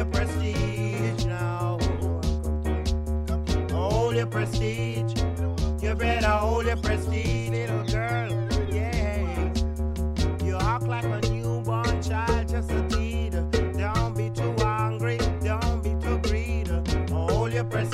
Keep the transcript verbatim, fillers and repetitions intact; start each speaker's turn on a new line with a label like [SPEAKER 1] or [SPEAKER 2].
[SPEAKER 1] your prestige now. Hold your prestige. You better hold your prestige, little girl. Yeah. You act like a newborn child, just a teeter. Don't be too hungry, don't be too greedy. Hold your prestige.